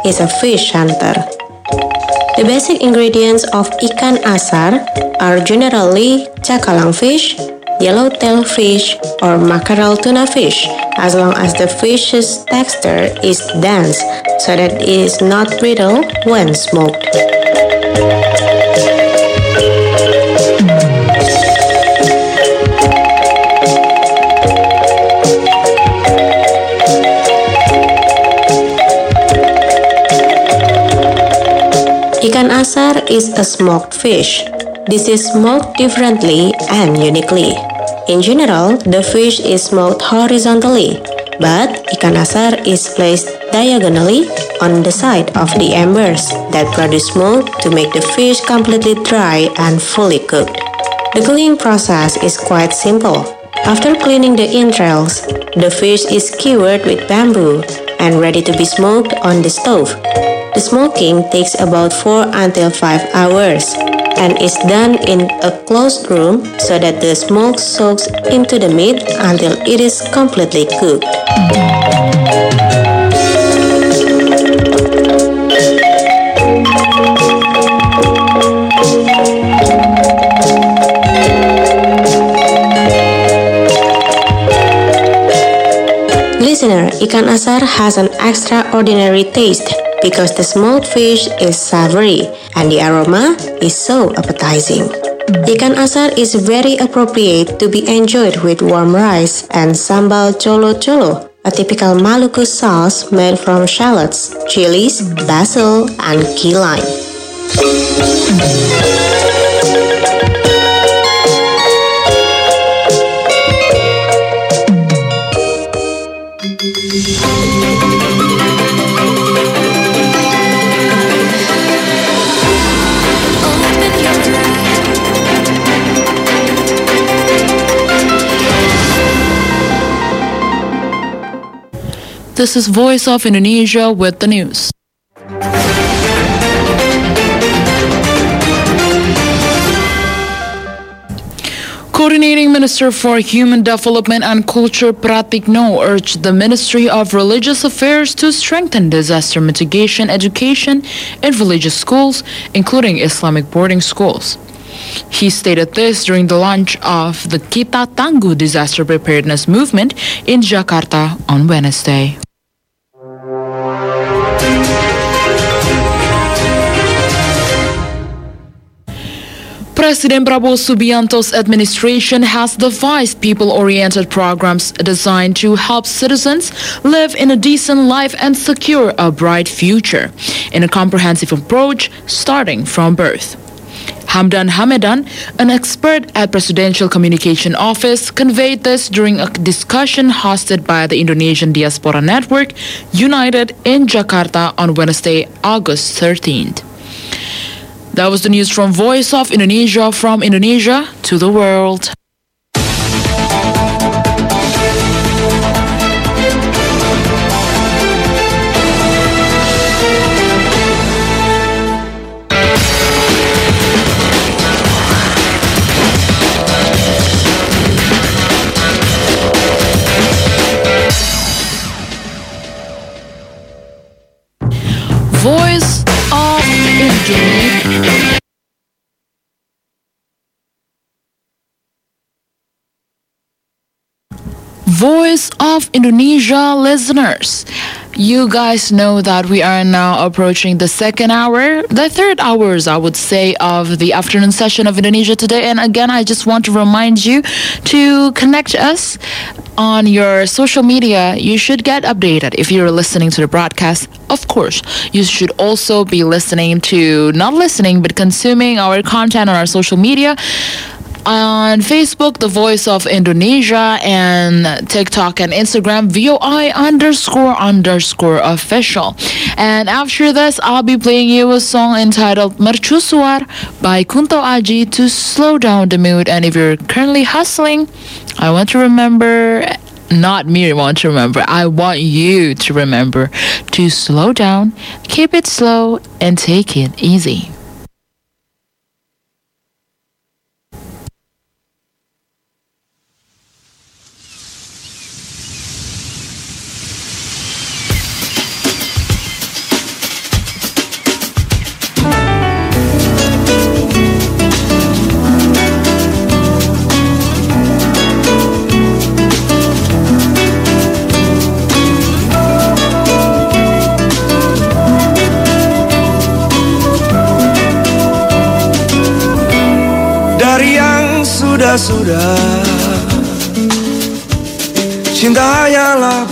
is a fish hunter. The basic ingredients of ikan asar are generally cakalang fish, yellowtail fish, or mackerel tuna fish, as long as the fish's texture is dense so that it is not brittle when smoked. Ikan asar is a smoked fish. This is smoked differently and uniquely. In general, the fish is smoked horizontally, but ikan asar is placed diagonally on the side of the embers that produce smoke to make the fish completely dry and fully cooked. The cleaning process is quite simple. After cleaning the entrails, the fish is skewered with bamboo and ready to be smoked on the stove. The smoking takes about 4 until 5 hours and is done in a closed room so that the smoke soaks into the meat until it is completely cooked. Listener, ikan asar has an extraordinary taste because the smoked fish is savory and the aroma is so appetizing. Ikan asar is very appropriate to be enjoyed with warm rice and sambal colo-colo, a typical Maluku sauce made from shallots, chilies, basil, and key lime. This is Voice of Indonesia with the news. Coordinating Minister for Human Development and Culture Pratikno urged the Ministry of Religious Affairs to strengthen disaster mitigation education in religious schools, including Islamic boarding schools. He stated this during the launch of the Kita Tangguh Disaster Preparedness Movement in Jakarta on Wednesday. President Prabowo Subianto's administration has devised people-oriented programs designed to help citizens live in a decent life and secure a bright future in a comprehensive approach starting from birth. Hamdan Hamedan, an expert at Presidential Communication Office, conveyed this during a discussion hosted by the Indonesian Diaspora Network, United in Jakarta on Wednesday, August 13th. That was the news from Voice of Indonesia, from Indonesia to the world. Voice of Indonesia. Voice of Indonesia listeners, you guys know that we are now approaching the second hour, the third hours, I would say, of the afternoon session of Indonesia Today. And again, I just want to remind you to connect us on your social media. You should get updated if you're listening to the broadcast. Of course, you should also be listening to, not listening, but consuming our content on our social media. On Facebook, The Voice of Indonesia, and TikTok and Instagram, VOI__official. And after this, I'll be playing you a song entitled Mercusuar by Kunto Aji to slow down the mood. And if you're currently hustling, I want to remember, not me want to remember, I want you to remember to slow down, keep it slow, and take it easy. sudah. Cinta hanyalah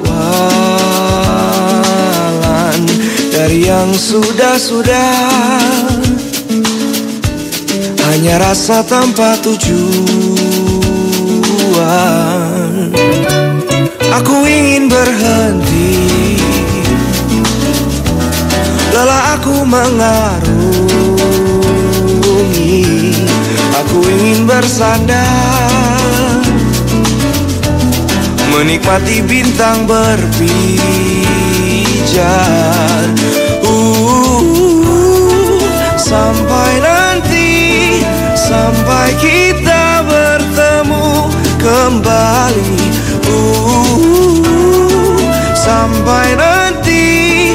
bualan dari yang sudah. Hanya rasa tanpa tujuan. Aku ingin berhenti, lelah aku mengarungi. Aku ingin bersandar, menikmati bintang berpijar. Sampai nanti, sampai kita bertemu kembali. Sampai nanti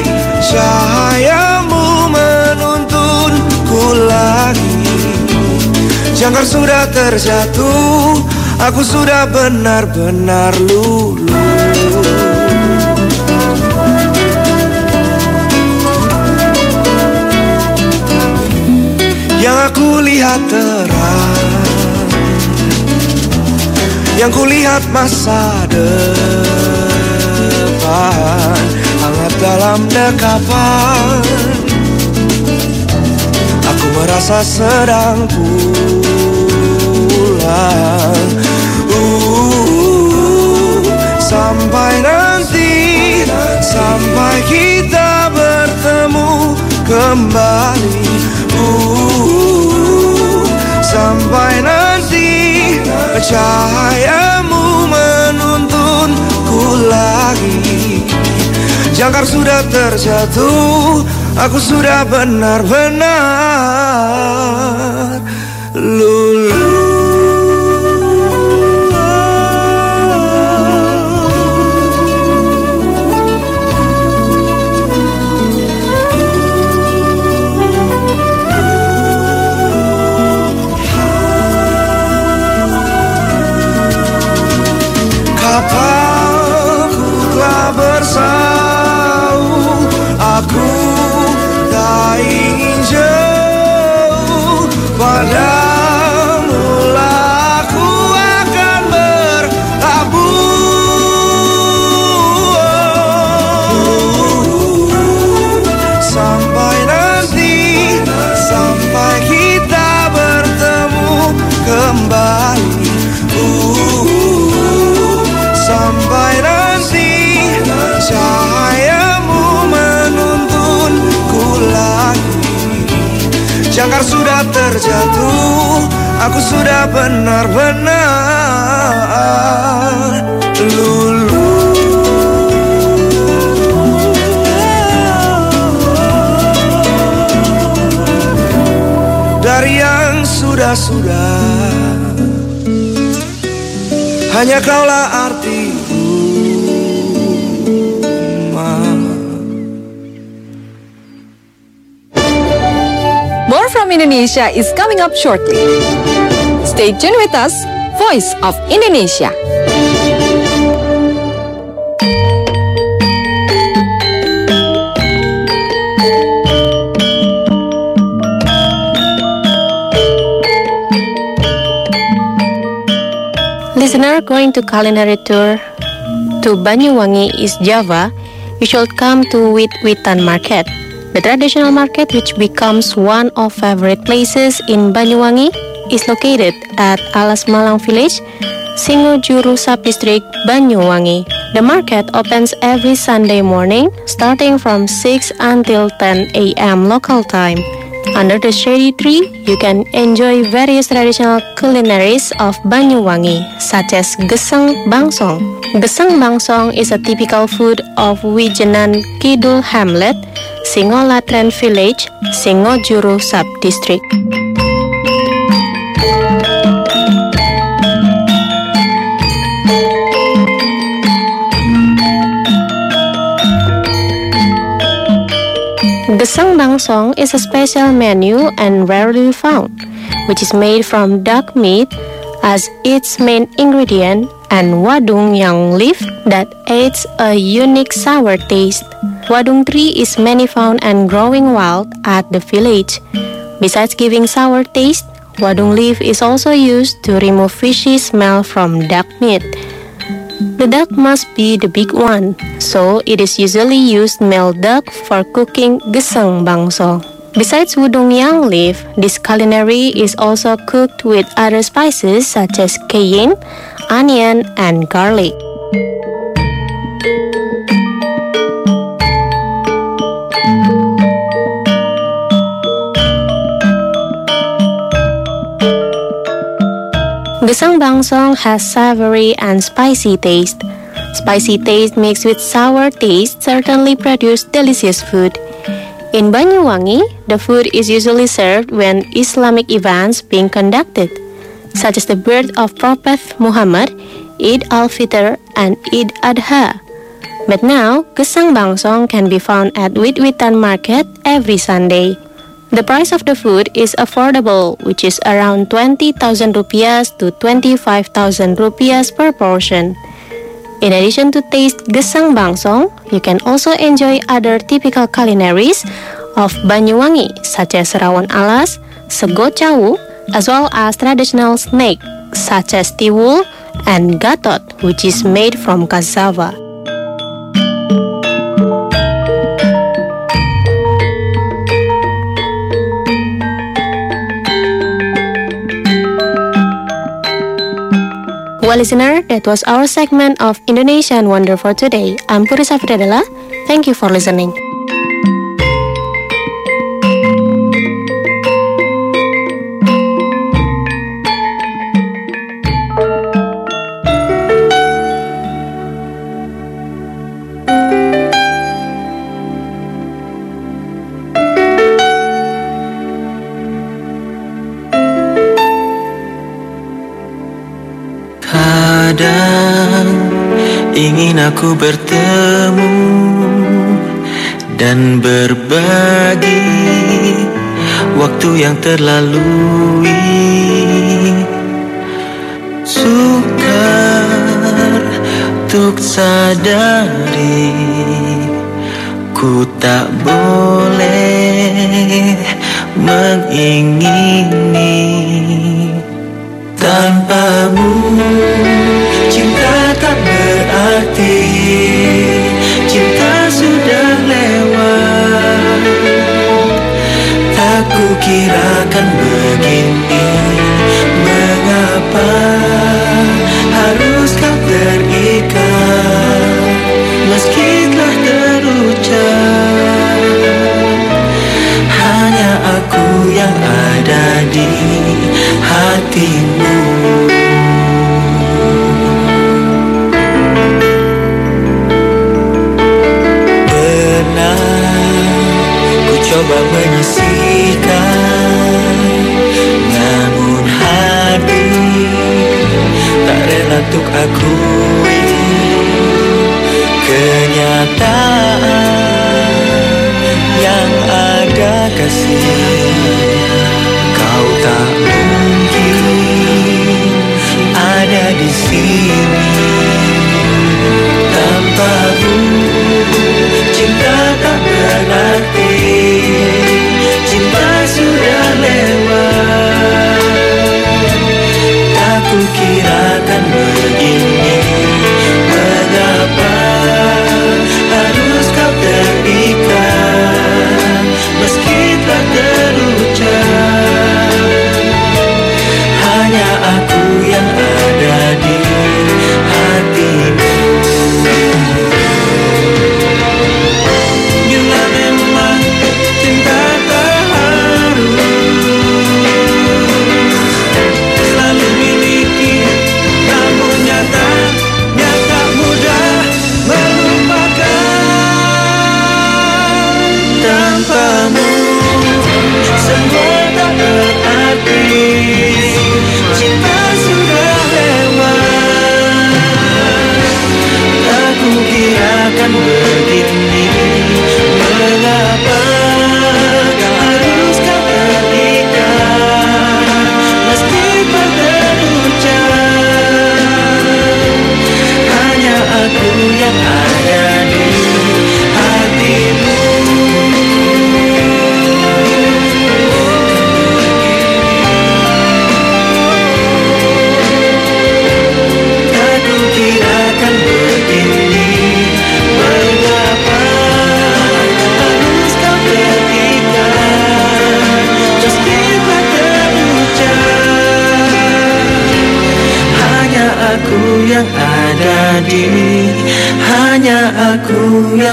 cahayamu menuntunku lagi. Jangkar sudah terjatuh, aku sudah benar-benar luluh. Yang aku lihat terang, yang ku lihat masa depan, hangat dalam dekapan. Aku merasa sedang pulang. Sampai nanti, sampai kita bertemu kembali. Sampai nanti cahayamu menuntunku lagi. Jangkar sudah terjatuh, aku sudah benar-benar luluh. Kapalku telah bersauh, aku tak ingin jauh. Padamu lah aku akan berlabuh. Sampai nanti, sampai kita bertemu kembali. Sampai nanti cahayamu menuntunku lagi. Jangkar sudah terjatuh, aku sudah benar-benar luluh. Dari yang sudah, hanya kaulah arti. More from Indonesia is coming up shortly. Stay tuned with us, Voice of Indonesia. Listener going to culinary tour to Banyuwangi, East Java, you should come to Wit-Witan Market. The traditional market, which becomes one of favorite places in Banyuwangi, is located at Alas Malang Village, Singojuru Subdistrict, Banyuwangi. The market opens every Sunday morning, starting from 6 until 10 a.m. local time. Under the shady tree, you can enjoy various traditional culinaries of Banyuwangi, such as Gesang Bangsong. Gesang Bangsong is a typical food of Wijenan Kidul Hamlet, Singolatren Village, Singojuru Subdistrict. Gesang Bangsong is a special menu and rarely found, which is made from duck meat as its main ingredient and wadung yang leaf that adds a unique sour taste. Wadung tree is many found and growing wild at the village. Besides giving sour taste, wadung leaf is also used to remove fishy smell from duck meat. The duck must be the big one, so it is usually used male duck for cooking gesang bangso. Besides wudong yang leaf, this culinary is also cooked with other spices such as cayenne, onion, and garlic. Gesang bangsong has savory and spicy taste. Spicy taste mixed with sour taste certainly produce delicious food. In Banyuwangi, the food is usually served when Islamic events being conducted, such as the birth of Prophet Muhammad, Eid al-Fitr, and Eid Adha. But now, gesang bangsong can be found at Wit-Witan Market every Sunday. The price of the food is affordable, which is around 20,000 rupiahs to 25,000 rupiahs per portion. In addition to taste gesang bangsong, you can also enjoy other typical culinaries of Banyuwangi, such as rawon alas, sego cawu, as well as traditional snack such as tiwul and gatot, which is made from cassava. Well, listener, that was our segment of Indonesian Wonder for today. I'm Puri Safridadela. Thank you for listening. Kadang ingin aku bertemu dan berbagi waktu yang terlalui. Sukar untuk sadari ku tak boleh mengingini. Tanpamu cinta tak berarti, cinta sudah lewat. Tak kukirakan begini, mengapa harus kau terikat meski telah terucap. Hanya aku yang ada di hatimu. Pernah ku coba menyisihkan, namun hati tak rela untuk akui kenyataan yang ada kasih. Kau tak mungkin ada di sini. Tanpamu cinta tak berarti, cinta sudah lewat. Tak kukirakan begini, mengapa harus kau terikat meski tak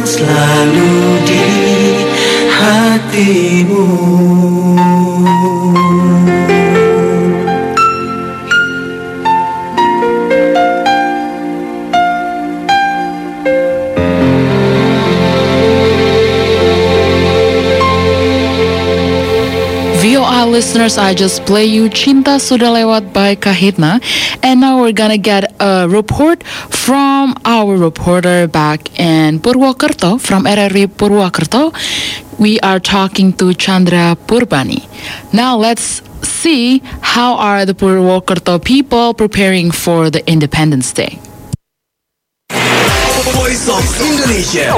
selalu di hatimu. VOA listeners, I just play you Cinta Sudah Lewat by Kahitna. And now we're gonna get a report from our reporter back in Purwokerto, from RRI Purwokerto. We are talking to Chandra Purbani. Now let's see how are the Purwokerto people preparing for the Independence Day. Voice of Indonesia.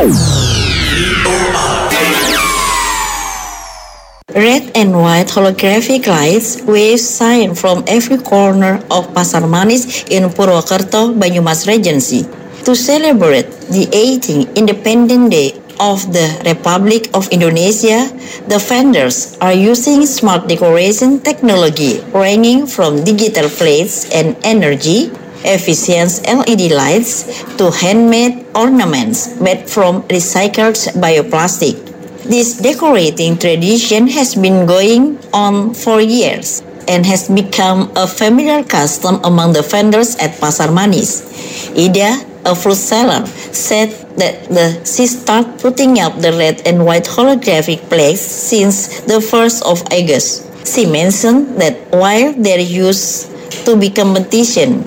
Red and white holographic lights wave sign from every corner of Pasar Manis in Purwokerto, Banyumas Regency. To celebrate the 18th Independence Day of the Republic of Indonesia, the vendors are using smart decoration technology ranging from digital plates and energy efficient LED lights to handmade ornaments made from recycled bioplastic. This decorating tradition has been going on for years and has become a familiar custom among the vendors at Pasar Manis. Ida, a fruit seller, said that she started putting up the red and white holographic plaques since the 1st of August. She mentioned that while there used to be competition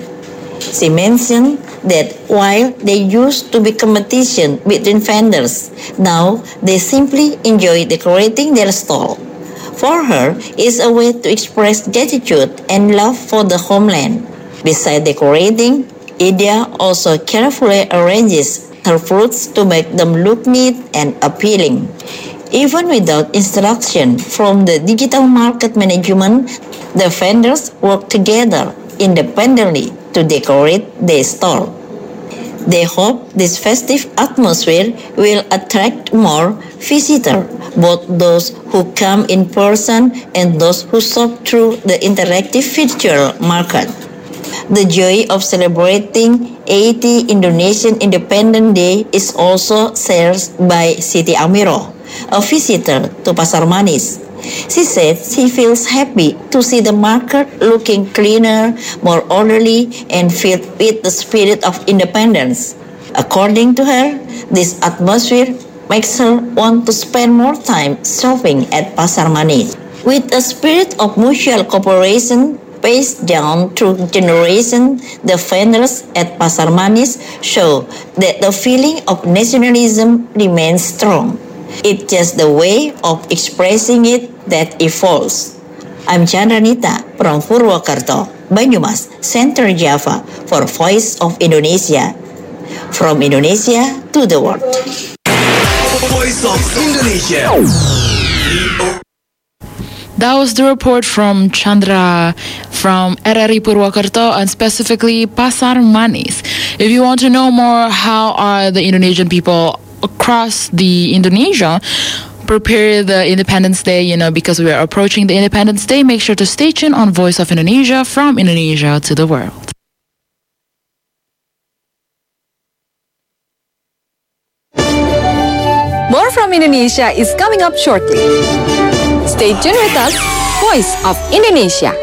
between vendors, now they simply enjoy decorating their stall. For her, it's a way to express gratitude and love for the homeland. Besides decorating, Ida also carefully arranges her fruits to make them look neat and appealing. Even without instruction from the digital market management, the vendors work together independently to decorate their stall. They hope this festive atmosphere will attract more visitors, both those who come in person and those who shop through the interactive virtual market. The joy of celebrating 80 Indonesian Independence Day is also shared by Siti Amiro, a visitor to Pasar Manis. She said she feels happy to see the market looking cleaner, more orderly, and filled with the spirit of independence. According to her, this atmosphere makes her want to spend more time shopping at Pasar Manis. With a spirit of mutual cooperation passed down through generations, the vendors at Pasar Manis show that the feeling of nationalism remains strong. It's just the way of expressing it that evolves. I'm Chandranita from Purwokerto, Banyumas, Central Java for Voice of Indonesia. From Indonesia to the world. Voice of Indonesia. That was the report from Chandra from RRI Purwokerto and specifically Pasar Manis. If you want to know more how are the Indonesian people across the Indonesia prepare the Independence Day, because we are approaching the Independence Day, make sure to stay tuned on Voice of Indonesia, from Indonesia to the world. More from Indonesia is coming up shortly. Stay tuned with us, Voice of Indonesia.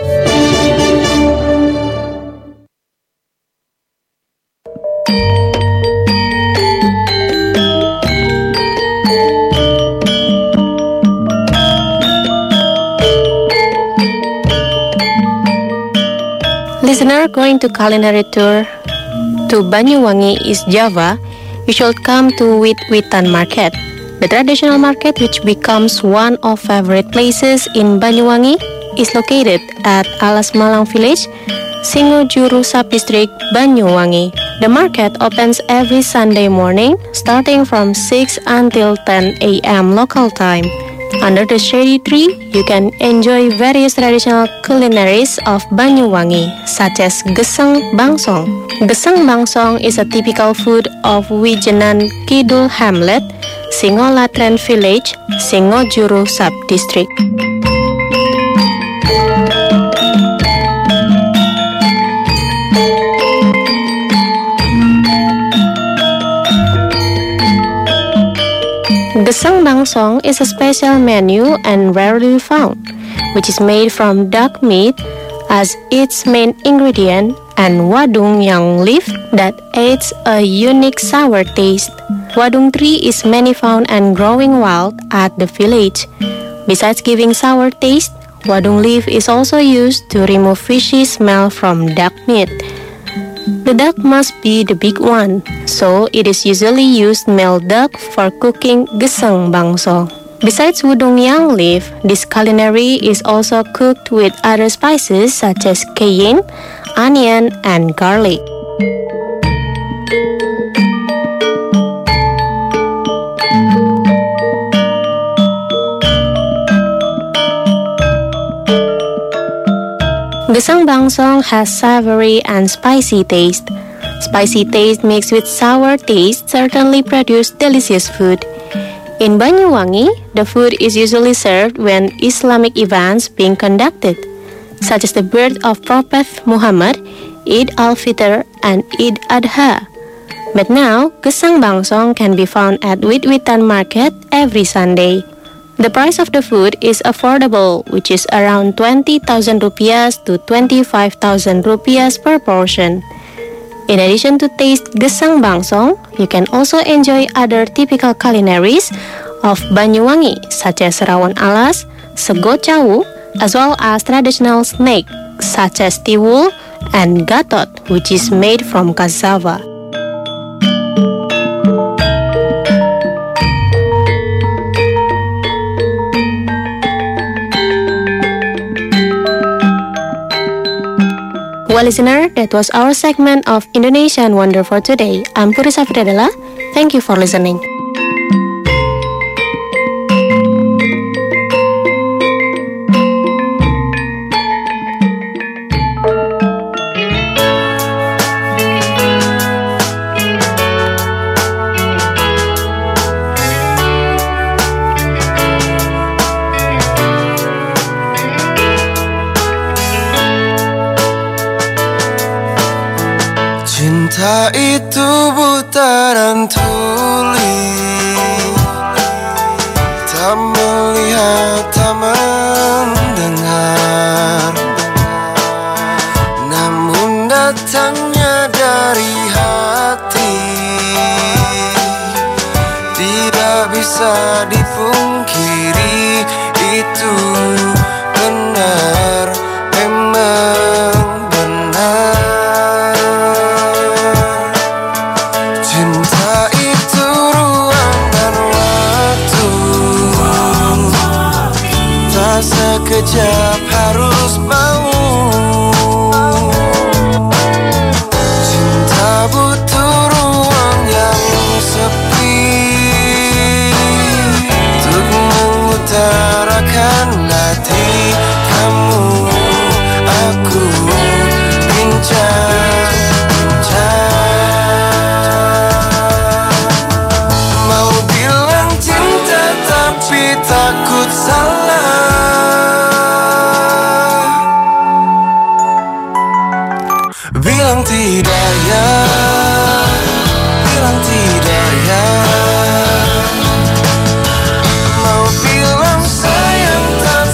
Listener going to culinary tour to Banyuwangi, East Java, you should come to Wit-Witan Market. The traditional market, which becomes one of favorite places in Banyuwangi, is located at Alas Malang Village, Singojuru Sub-District, Banyuwangi. The market opens every Sunday morning, starting from 6 until 10 a.m. local time. Under the shady tree, you can enjoy various traditional culinaries of Banyuwangi, such as Gesang Bangsong. Gesang Bangsong is a typical food of Wijenan Kidul Hamlet, Singolatren Village, Singojuru Sub-District. Gesang bangsong is a special menu and rarely found, which is made from duck meat as its main ingredient and wadung yang leaf that adds a unique sour taste. Wadung tree is many found and growing wild at the village. Besides giving sour taste, wadung leaf is also used to remove fishy smell from duck meat. The duck must be the big one, so it is usually used male duck for cooking gesang bangsong. Besides wadung yang leaf, this culinary is also cooked with other spices such as cayenne, onion, and garlic. Gesang bangsong has savory and spicy taste. Spicy taste mixed with sour taste certainly produce delicious food. In Banyuwangi, the food is usually served when Islamic events being conducted, such as the birth of Prophet Muhammad, Eid al-Fitr, and Eid Adha. But now, gesang bangsong can be found at Wit-Witan Market every Sunday. The price of the food is affordable, which is around 20,000 rupiah to 25,000 rupiah per portion. In addition to taste gesang bangsong, you can also enjoy other typical culinaries of Banyuwangi, such as rawon alas, sego cawu, as well as traditional snack such as tiwul and gatot, which is made from cassava. Well, listener, that was our segment of Indonesian Wonder for today. I'm Purisa Fidadela. Thank you for listening. Cinta itu buta dan tuli, tak melihat, tak mendengar, namun datangnya dari hati, tidak bisa dipungkiri. Itu benar, memang benar. Sekejap harus mau. Cinta butuh ruang yang sepi untuk mengutarakan hati. Kamu, aku, bincang-bincang. Mau bilang cinta tapi takut salah. Bilang tidak ya, bilang tidak ya. Mau bilang sayang tak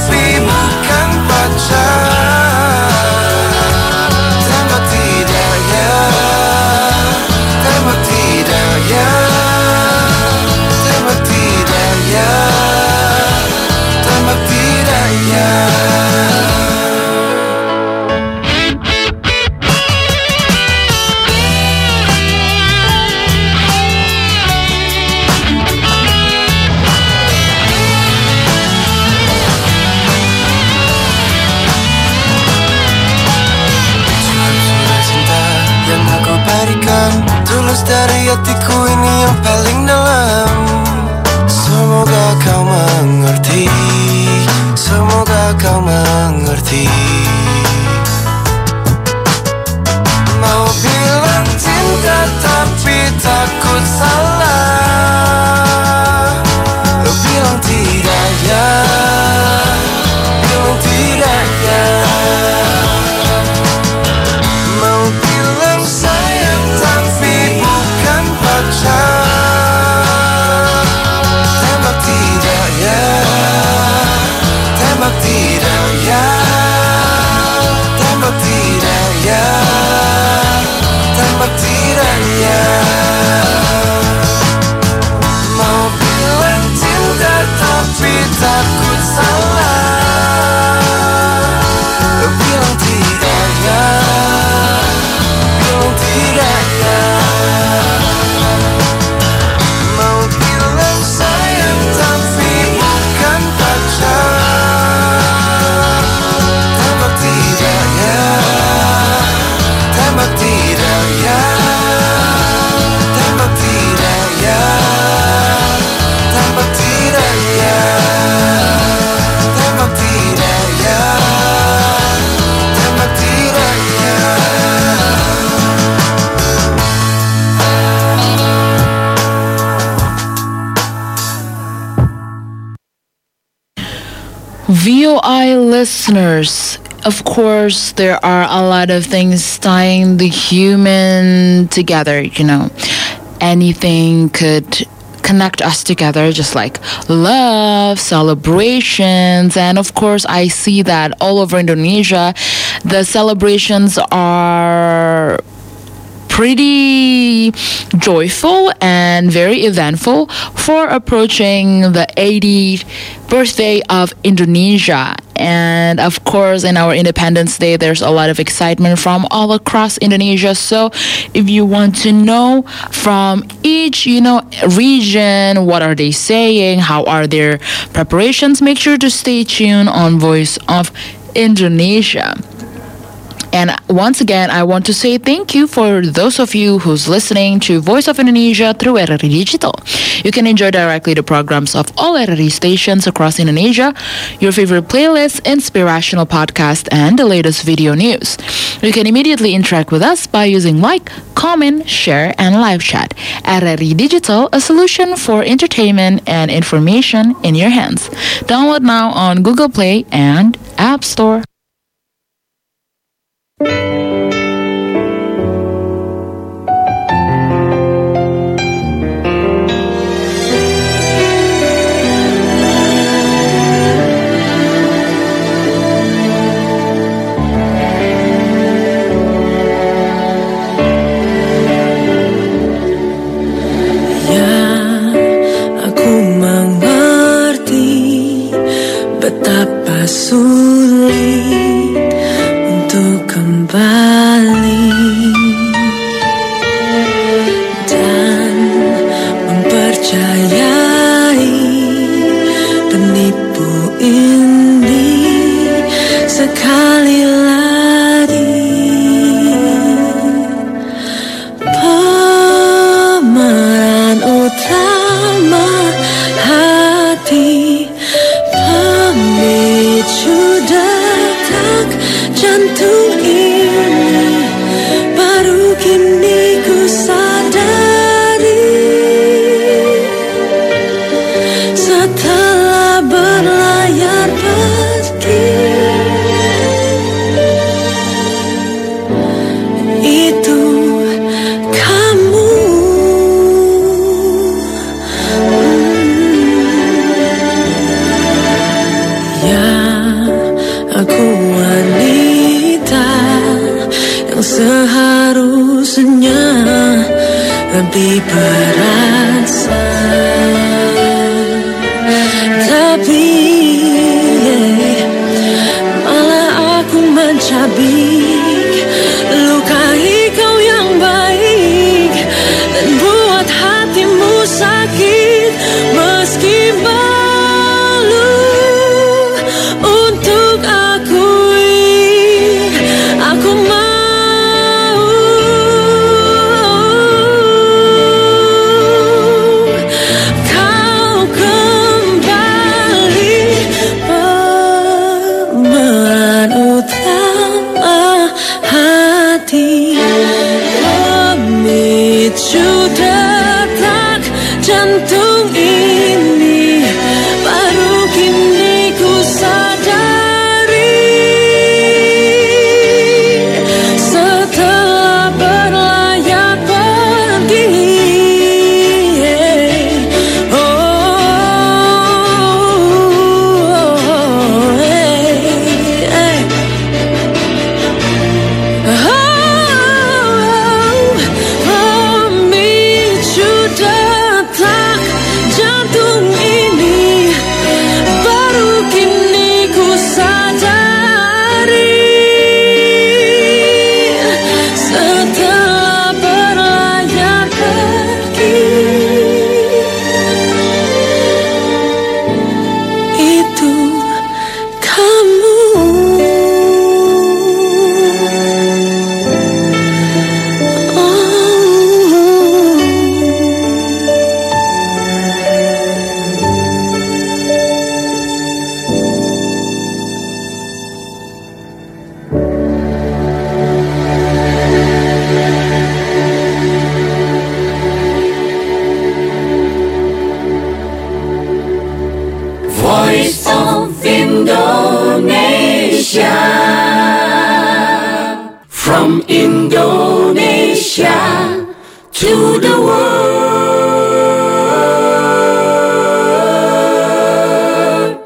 VOI listeners, of course, there are a lot of things tying the human together, Anything could connect us together, just like love, celebrations, and of course, I see that all over Indonesia, the celebrations are pretty joyful and very eventful for approaching the 80th birthday of Indonesia. And of course, in our Independence Day, there's a lot of excitement from all across Indonesia. So if you want to know from each, region, what are they saying, how are their preparations, make sure to stay tuned on Voice of Indonesia. And once again, I want to say thank you for those of you who's listening to Voice of Indonesia through RRI Digital. You can enjoy directly the programs of all RRI stations across Indonesia, your favorite playlists, inspirational podcast, and the latest video news. You can immediately interact with us by using like, comment, share, and live chat. RRI Digital, a solution for entertainment and information in your hands. Download now on Google Play and App Store. Betapa sulit untuk kembali dan mempercayai penipu ini sekali lagi. Pemeran utama hati, pemicu detak jantung ini, baru kini ku sadari. Setelah berlayar pergi, itu kamu. Aku wanita yang seharusnya lebih perasa, tapi malah aku mencabik, lukai kau yang baik dan buat hatimu sakit meski malu untuk akui. Aku mau kau kembali, pemeran utama hati, pemicu detak jantung ini, baru kini ku sadari. Setelah berlayar pergi, pemicu detak jantung ini, baru kini ku sadari. Setelah berlayar pergi, itu kamu. Voice of Indonesia. to the world.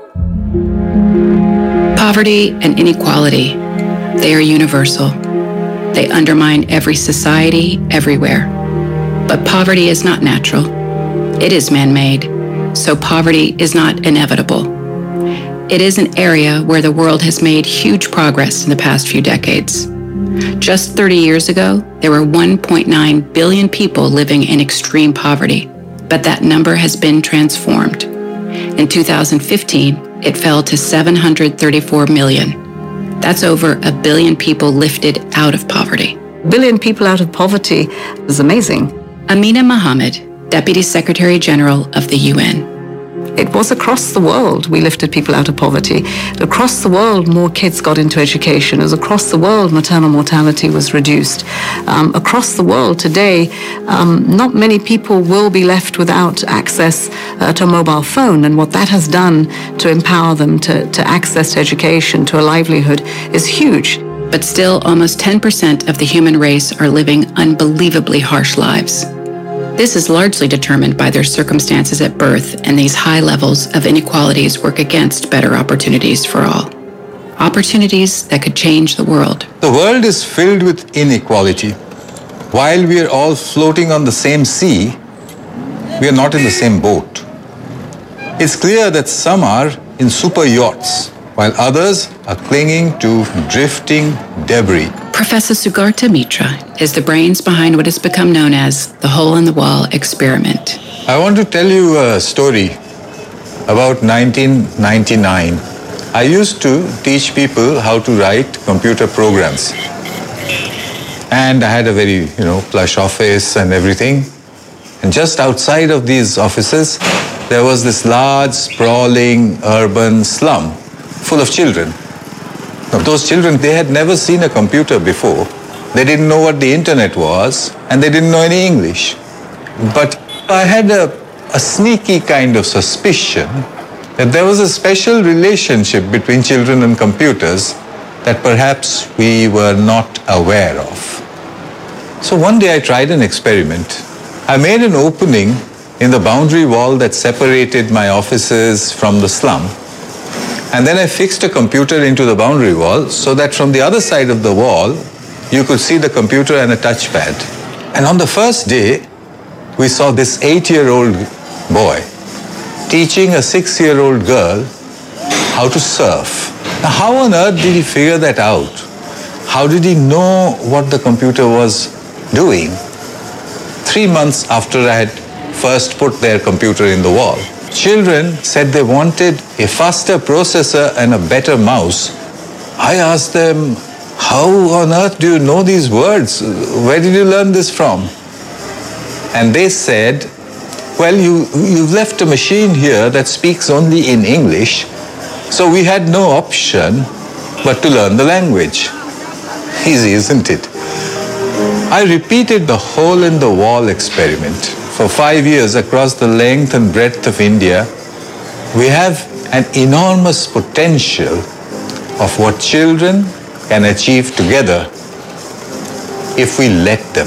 Poverty and inequality, they are universal. They undermine every society, everywhere. But poverty is not natural. It is man-made, so poverty is not inevitable. It is an area where the world has made huge progress in the past few decades. Just 30 years ago, there were 1.9 billion people living in extreme poverty, but that number has been transformed. In 2015, it fell to 734 million. That's over 1 billion people lifted out of poverty. 1 billion people out of poverty is amazing. Amina Mohammed, Deputy Secretary General of the UN. It was across the world we lifted people out of poverty. Across the world, more kids got into education. As across the world, maternal mortality was reduced. Across the world today, not many people will be left without access to a mobile phone. And what that has done to empower them to access to education, to a livelihood, is huge. But still, almost 10% of the human race are living unbelievably harsh lives. This is largely determined by their circumstances at birth, and these high levels of inequalities work against better opportunities for all. Opportunities that could change the world. The world is filled with inequality. While we are all floating on the same sea, we are not in the same boat. It's clear that some are in super yachts, while others are clinging to drifting debris. Professor Sugarta Mitra is the brains behind what has become known as the hole-in-the-wall experiment. I want to tell you a story about 1999. I used to teach people how to write computer programs. And I had a very, plush office and everything. And just outside of these offices, there was this large, sprawling, urban slum full of children. Now, those children, they had never seen a computer before. They didn't know what the internet was, and they didn't know any English. But I had a sneaky kind of suspicion that there was a special relationship between children and computers that perhaps we were not aware of. So one day I tried an experiment. I made an opening in the boundary wall that separated my offices from the slum. And then I fixed a computer into the boundary wall so that from the other side of the wall, you could see the computer and a touchpad. And on the first day, we saw this 8-year-old boy teaching a 6-year-old girl how to surf. Now, how on earth did he figure that out? How did he know what the computer was doing? 3 months after I had first put their computer in the wall. Children said they wanted a faster processor and a better mouse. I asked them, how on earth do you know these words? Where did you learn this from? And they said, well, you've left a machine here that speaks only in English, so we had no option but to learn the language. Easy, isn't it? I repeated the hole-in-the-wall experiment. For 5 years across the length and breadth of India, we have an enormous potential of what children can achieve together if we let them.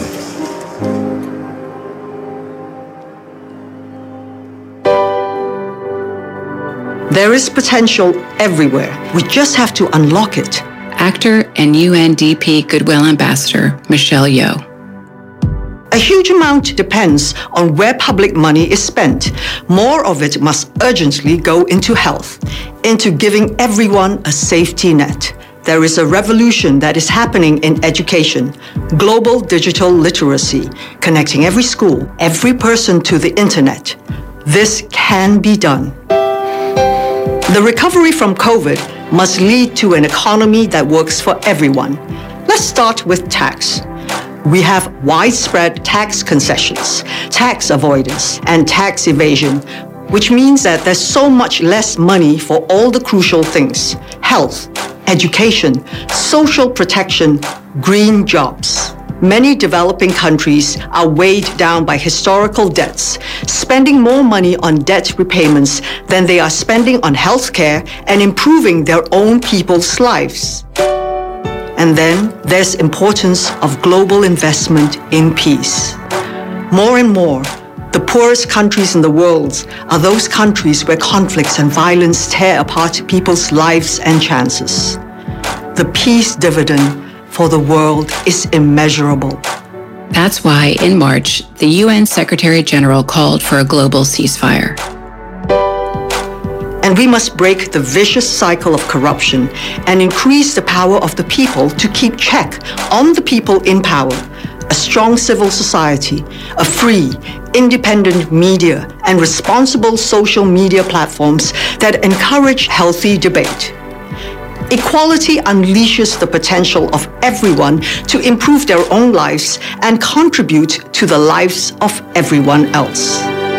There is potential everywhere. We just have to unlock it. Actor and UNDP Goodwill Ambassador Michelle Yeoh. A huge amount depends on where public money is spent. More of it must urgently go into health, into giving everyone a safety net. There is a revolution that is happening in education, global digital literacy, connecting every school, every person to the internet. This can be done. The recovery from COVID must lead to an economy that works for everyone. Let's start with tax. We have widespread tax concessions, tax avoidance, and tax evasion, which means that there's so much less money for all the crucial things: health, education, social protection, green jobs. Many developing countries are weighed down by historical debts, spending more money on debt repayments than they are spending on healthcare and improving their own people's lives. And then there's importance of global investment in peace. More and more, the poorest countries in the world are those countries where conflicts and violence tear apart people's lives and chances. The peace dividend for the world is immeasurable. That's why, in March, the UN Secretary General called for a global ceasefire. And we must break the vicious cycle of corruption and increase the power of the people to keep check on the people in power. A strong civil society, a free, independent media, and responsible social media platforms that encourage healthy debate. Equality unleashes the potential of everyone to improve their own lives and contribute to the lives of everyone else.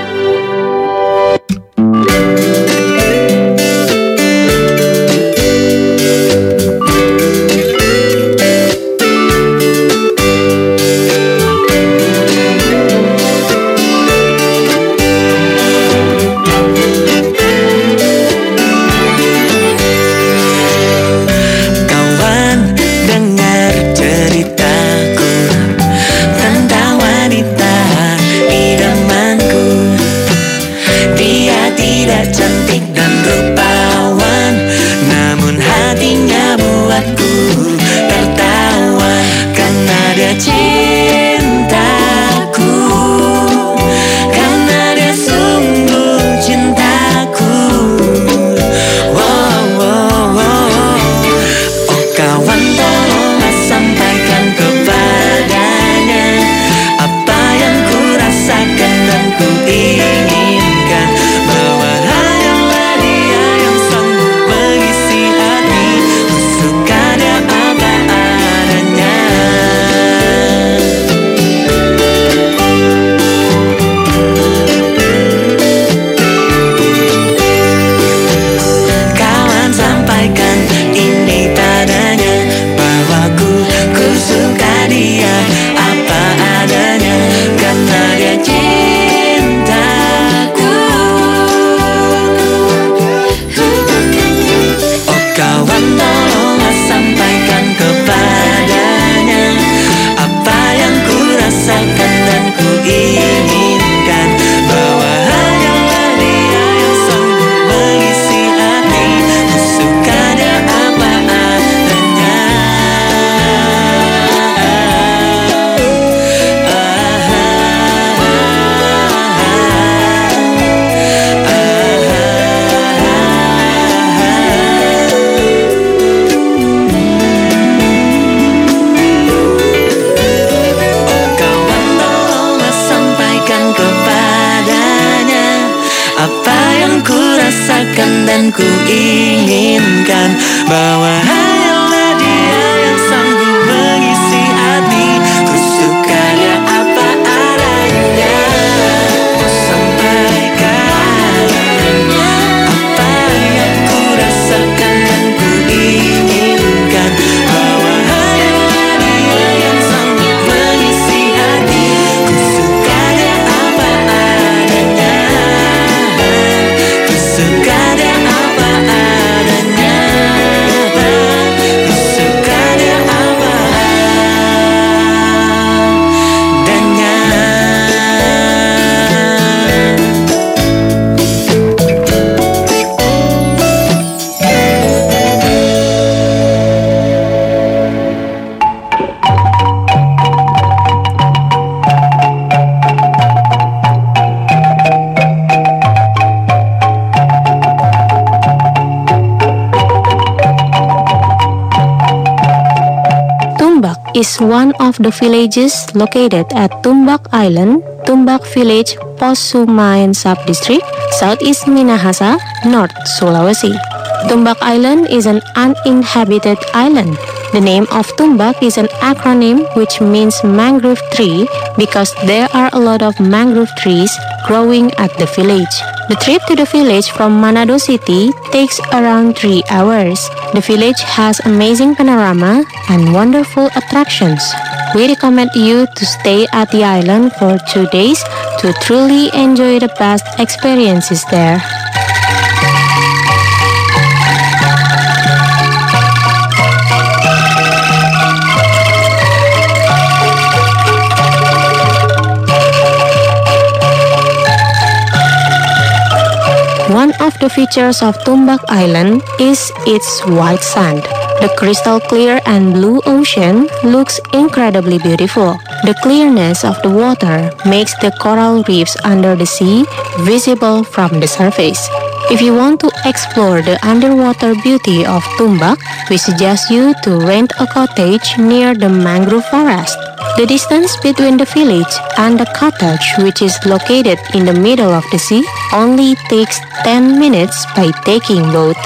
dan ku inginkan, bahwa hanyalah dia yang sanggup mengisi hati. Ku suka dia apa adanya, ku sampaikan apa yang ku rasakan dan ku inginkan, bahwa hanyalah dia yang sanggup mengisi hati. Ku suka dia apa adanya, ku suka dia apa adanya, ku suka dia apa Tumbak is one of the villages located at Tumbak Island, Tumbak Village, Posumayan Subdistrict, Southeast Minahasa, North Sulawesi. Tumbak Island is an uninhabited island. The name of Tumbak is an acronym which means mangrove tree because there are a lot of mangrove trees growing at the village. The trip to the village from Manado City takes around 3 hours. The village has amazing panorama and wonderful attractions. We recommend you to stay at the island for 2 days to truly enjoy the best experiences there. the features of Tumbak Island is its white sand. The crystal clear and blue ocean looks incredibly beautiful. The clearness of the water makes the coral reefs under the sea visible from the surface. If you want to explore the underwater beauty of Tumbak, we suggest you to rent a cottage near the mangrove forest. The distance between the village and the cottage, which is located in the middle of the sea, only takes 10 minutes by taking boat.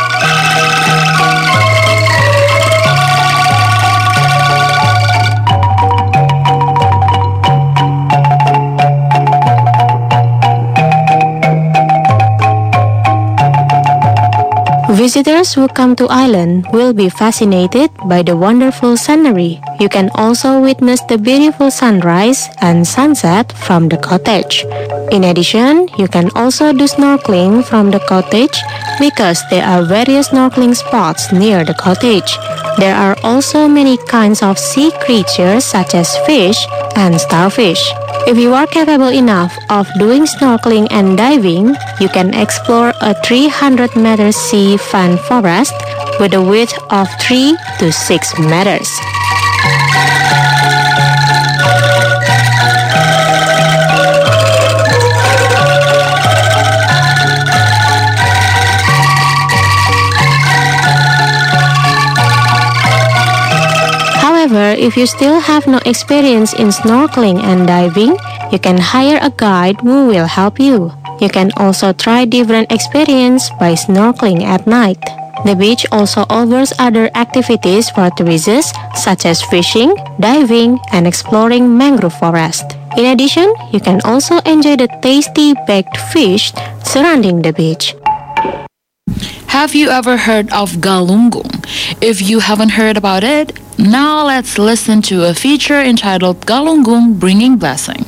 Visitors who come to island will be fascinated by the wonderful scenery. You can also witness the beautiful sunrise and sunset from the cottage. In addition, you can also do snorkeling from the cottage because there are various snorkeling spots near the cottage. There are also many kinds of sea creatures such as fish and starfish. If you are capable enough of doing snorkeling and diving, you can explore a 300-meter sea fan forest with a width of 3 to 6 meters. However, if you still have no experience in snorkeling and diving, you can hire a guide who will help you. You can also try different experiences by snorkeling at night. The beach also offers other activities for tourists such as fishing, diving, and exploring mangrove forest. In addition, you can also enjoy the tasty baked fish surrounding the beach. Have you ever heard of Galunggung? If you haven't heard about it, now let's listen to a feature entitled Galunggung Bringing Blessing.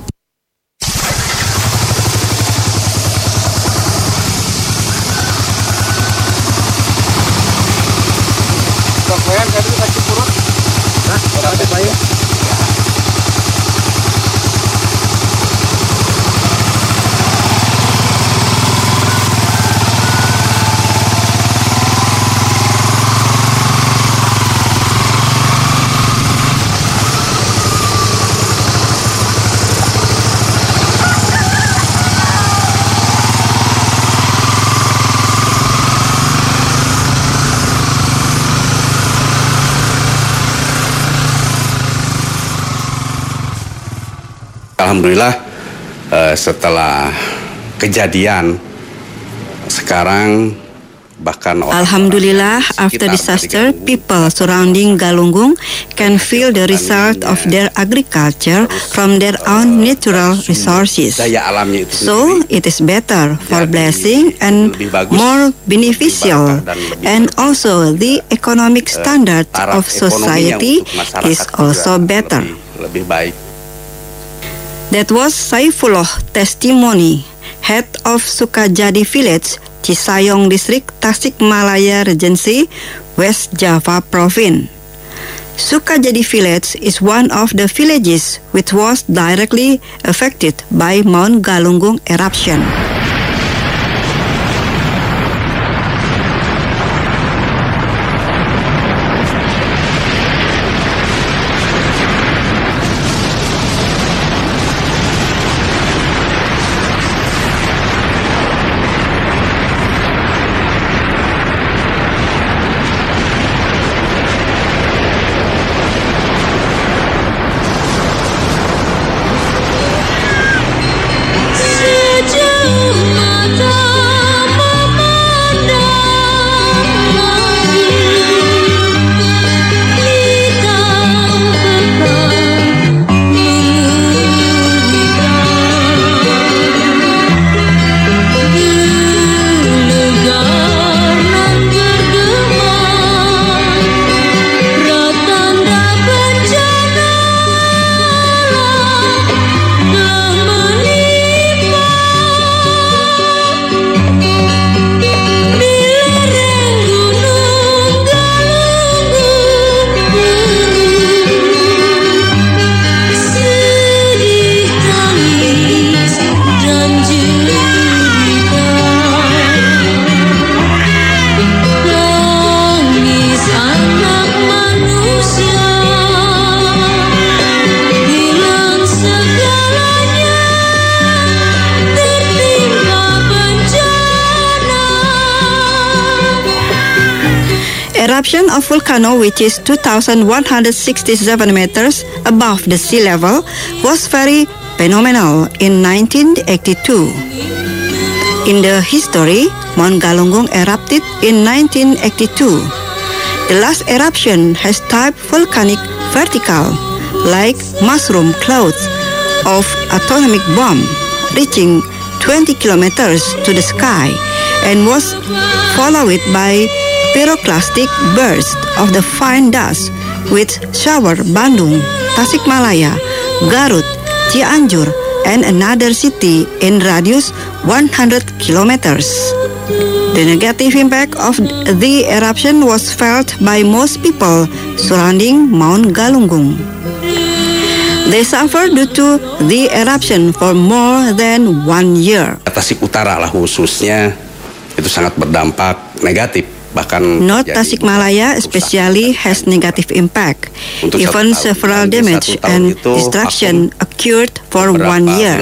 Alhamdulillah setelah kejadian sekarang bahkan Alhamdulillah, after disaster, people surrounding Galunggung can feel the result of their agriculture from their own natural resources. So, it is better for blessing and more beneficial. And also, the economic standard of society is also better. Lebih baik. That was Saifullah testimony, head of Sukajadi village, Cisayong district, Tasikmalaya Regency, West Java province. Sukajadi village is one of the villages which was directly affected by Mount Galunggung eruption. eruption of volcano, which is 2,167 meters above the sea level, was very phenomenal in 1982. In the history, Mount Galunggung erupted in 1982. The last eruption has type volcanic vertical, like mushroom clouds of atomic bomb, reaching 20 kilometers to the sky, and was followed by pyroclastic burst of the fine dust with shower Bandung, Tasikmalaya, Garut, Cianjur, and another city in radius 100 kilometers. The negative impact of the eruption was felt by most people surrounding Mount Galunggung. They suffered due to the eruption for more than 1 year. Tasik Utara lah khususnya itu sangat berdampak negatif. Bahkan North Tasikmalaya especially has negative impact. Even several damage and destruction occurred for 1 year.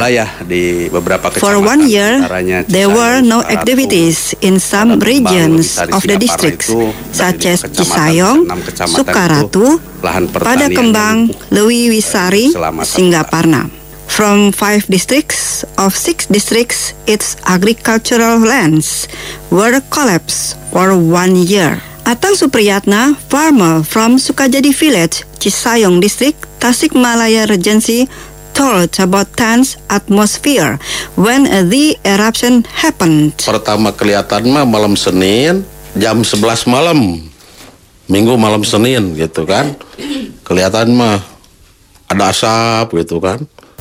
For 1 year, there were no activities in some regions of the districts, such as Cisayong, Sukaratu, Padakembang, Lewiwisari, Singaparna. From 5 districts of 6 districts, its agricultural lands were collapsed for 1 year. Atang Supriyatna, farmer from Sukajadi village, Cisayong district, Tasikmalaya Regency, told about tense atmosphere when the eruption happened. Pertama kelihatan mah malam Senin jam 11 malam, Minggu malam Senin gitu kan, kelihatan mah ada asap gitu kan.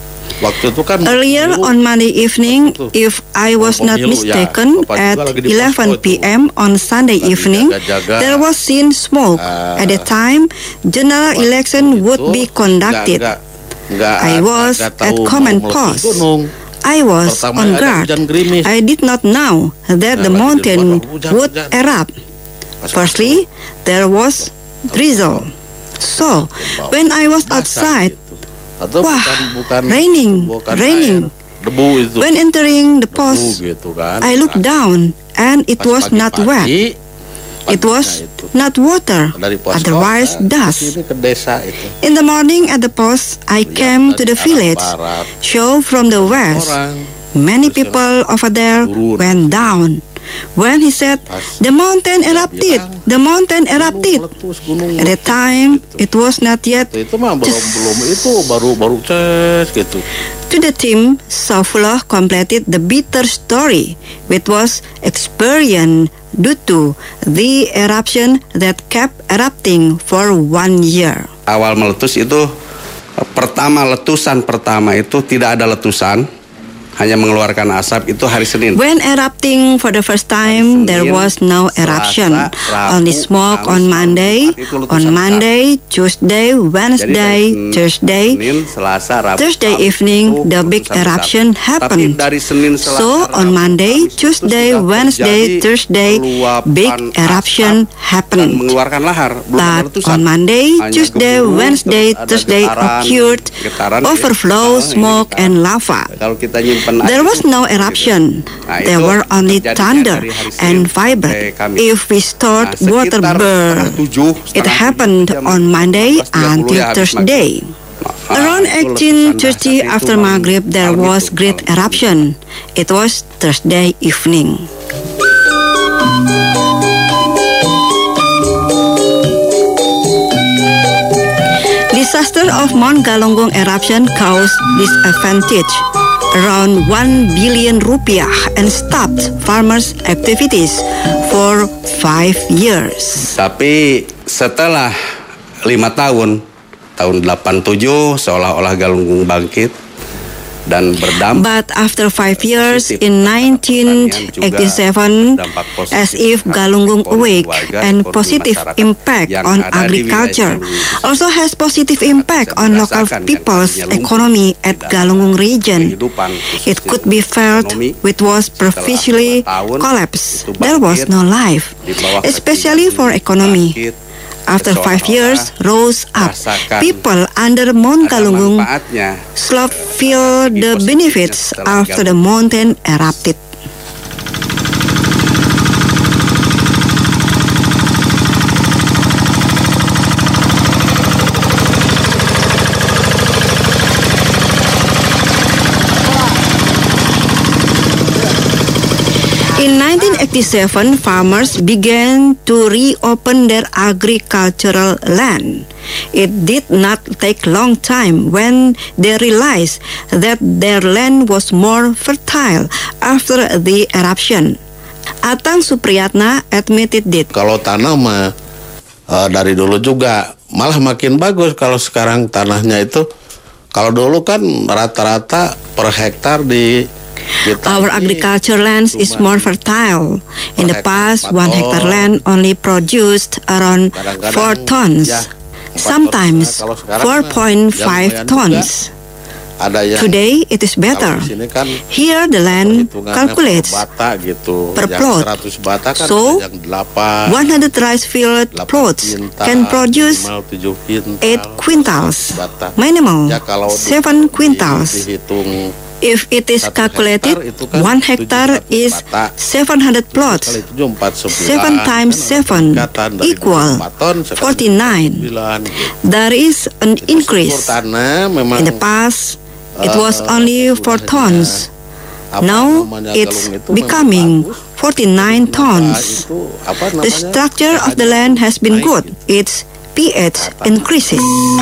Earlier on Monday evening, if I was not mistaken, at 11 p.m. on Sunday evening, there was seen smoke. At the time, general election would be conducted. I was at command post. I was on guard. I did not know that the mountain would erupt. Firstly, there was drizzle. So, when I was outside, wah, raining. When entering the post, I looked down and it was not wet. It was not water, otherwise dust. In the morning at the post, I came to the village, show from the west. Many people over there went down. When he said, the mountain erupted. At the time, it was not yet. To the team, Saifullah completed the bitter story, which was experienced due to the eruption that kept erupting for 1 year. Awal meletus itu, letusan pertama itu tidak ada letusan, hanya mengeluarkan asap itu hari Senin. When erupting for the first time, there was no eruption. Only smoke on Monday, Tuesday, Wednesday, Thursday. Thursday evening, the big eruption happened. So on Monday, Tuesday, Wednesday, Thursday, big eruption happened. But on Monday, Tuesday, Wednesday, Thursday occurred overflow, smoke, and lava. There was no eruption. There were only thunder and vibrate. If we stored water burn, it happened on Monday until Thursday. Around 18:30 after Maghrib, there was great eruption. It was Thursday evening. Disaster of Mount Galunggung eruption caused disadvantage around 1 billion rupiah and stopped farmers' activities for 5 years. Tapi setelah 5 tahun 87 seolah-olah Galunggung bangkit dan berdampak. But after 5 years in 1987, as if Galunggung awake and positive impact on agriculture, also has positive impact on local people's economy at Galunggung region. It could be felt which was previously collapsed. There was no life, especially for economy. After 5 years, rose up. People under Mount Galunggung slope feel the benefits after the mountain erupted. In 1987, farmers began to reopen their agricultural land. It did not take long time when they realized that their land was more fertile after the eruption. Atang Supriyatna admitted it. Kalau tanah mah dari dulu juga malah makin bagus. Kalau sekarang tanahnya itu, kalau dulu kan rata-rata per hektar di Our agriculture lands is more fertile. In the past, 1 hectare land only produced around 4 tons, sometimes 4.5 tons. Today, it is better. Here, the land calculates per plot. So, 100 rice field plots can produce 8 quintals, minimal 7 quintals. If it is calculated, 1 hectare is 700 plots. 7 times 7 equal 49. There is an increase. In the past, it was only 4 tons. Now, it's becoming 49 tons. The structure of the land has been good. Its pH increases.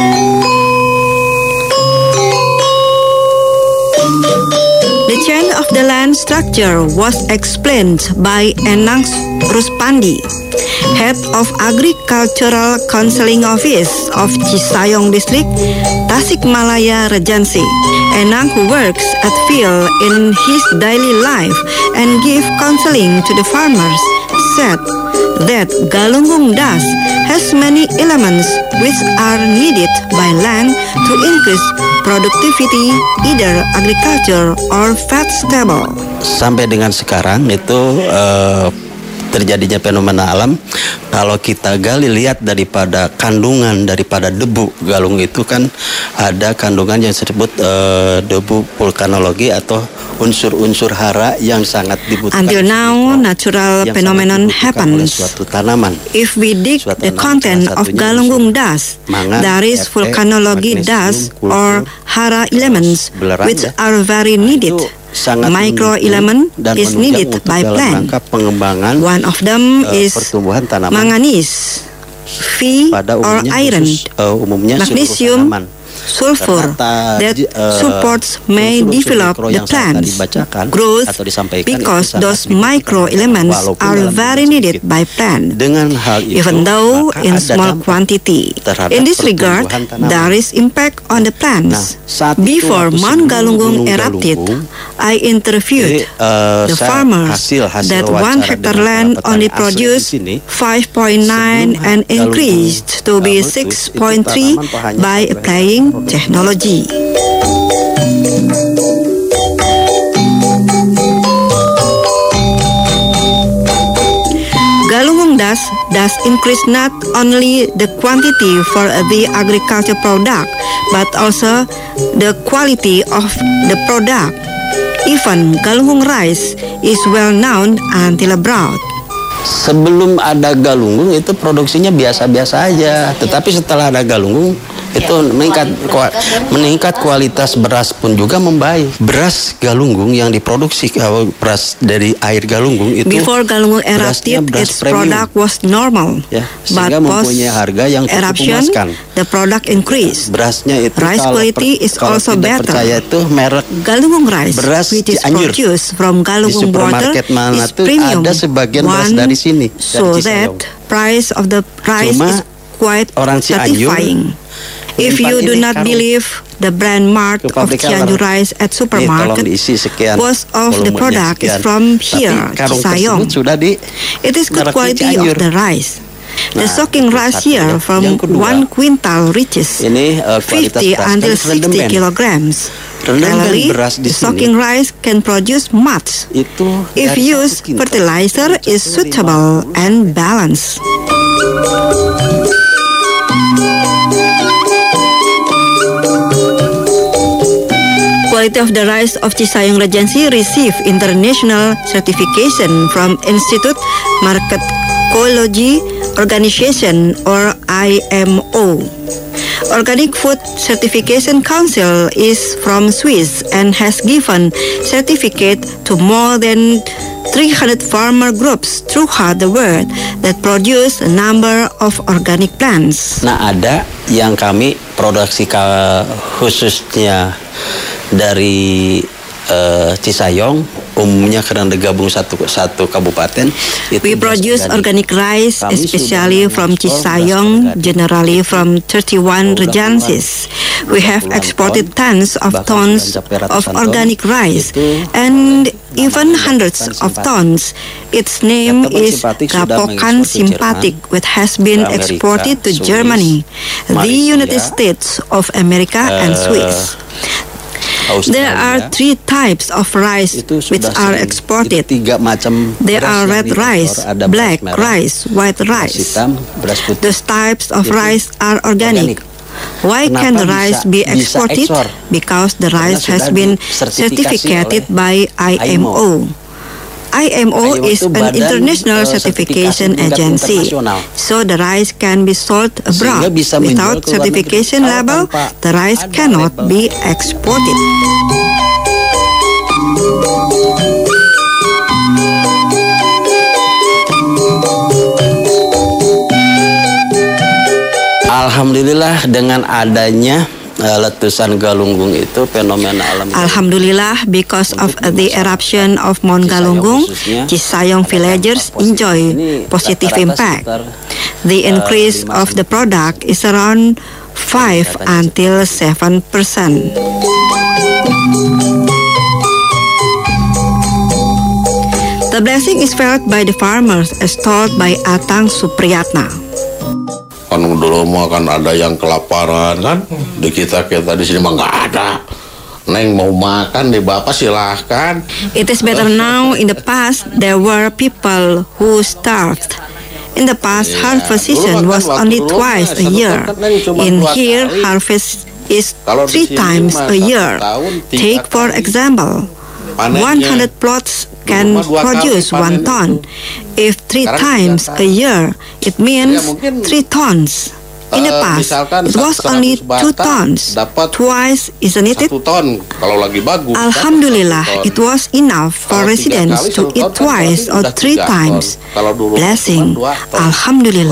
The change of the land structure was explained by Enang Ruspandi, head of Agricultural Counseling Office of Cisayong District, Tasikmalaya Regency. Enang, who works at field in his daily life and gives counseling to the farmers, said that Galunggung dust has many elements which are needed by land to increase productivity, either agriculture or vegetable. Sampai dengan sekarang itu terjadinya fenomena alam. Kalau kita gali lihat daripada kandungan daripada debu galung itu kan ada kandungan yang disebut debu vulkanologi atau unsur-unsur hara yang sangat dibutuhkan. Until now, natural phenomenon happens. If we dig the content of Galunggung dust, there is volcanology dust or hara elements which are very needed. Micro element is needed by plant. One of them is manganese, Fe or iron, magnesium, sulfur that supports may develop the plant's growth because those micro elements are very needed by plant, even though in small quantity. In this regard, there is impact on the plants. Before Mount Galunggung erupted, I interviewed the farmers that 1 hectare land only produced 5.9 and increased to be 6.3 by applying technology. Galunggung dust increase not only the quantity for the agriculture product, but also the quality of the product. Even Galunggung rice is well known until abroad. Sebelum ada Galunggung itu produksinya biasa-biasa aja, tetapi setelah ada Galunggung itu meningkat kualitas beras pun juga membaik. Beras Galunggung yang diproduksi beras dari air Galunggung itu before Galunggung erupted, its product was normal, but post eruption the product increased. Berasnya itu rice quality is also better. Itu merek Galunggung rice, which is produced from Galunggung water, is premium. Ada sebagian beras dari sini, so that price of the rice is quite satisfying. If you do not believe the brand mark of Cianjur rice at supermarket, most of the product is from here, Cisayong. It is good quality of the rice. The soaking rice here from 1 quintal reaches 50 until 60 kilograms. Rarely, the soaking rice can produce much if used fertilizer is suitable and balanced. Quality of the rice of Cisayong Regency received international certification from Institute Marketology Organization or IMO. Organic Food Certification Council is from Swiss and has given certificate to more than 300 farmer groups throughout the world that produce a number of organic plants. Nah, ada yang kami produksi khususnya dari Cisayong, umumnya karena digabung satu kabupaten. We produce organic rice, especially from Cisayong, generally from 31 regencies. We have exported tons of organic rice and even hundreds of tons. Its name is Rapokan Simpatic, which has been exported to Germany, the United States of America, and Swiss. There are 3 types of rice which are exported. There are red rice, black rice, white rice. Those types of rice are organic. Why can the rice be exported? Because the rice has been certificated by IMO. IMO is an international certification agency, so the rice can be sold abroad. Without certification label, the rice cannot be exported. Alhamdulillah, dengan adanya letusan Galunggung itu fenomena alam. Alhamdulillah, because of the eruption of Mount Galunggung, Cisayong villagers enjoy positive impact. The increase of the product is around 5 until 7%. The blessing is felt by the farmers, as told by Atang Supriyatna. Kan dulu mah kan ada yang kelaparan kan, di kita di sini mah nggak ada. Neng mau makan, di bapak silahkan. It is better now. In the past, there were people who starved. In the past, harvest season was only twice a year. In here, harvest is 3 times a year. Take for example, 100 plots can produce 1 ton. If 3 times a year, it means 3 tons. In the past, it was only 2 tons. Twice, isn't it? 1 ton kalau lagi bagus. Alhamdulillah, it was enough for residents to eat twice or 3 times. Blessing. Alhamdulillah.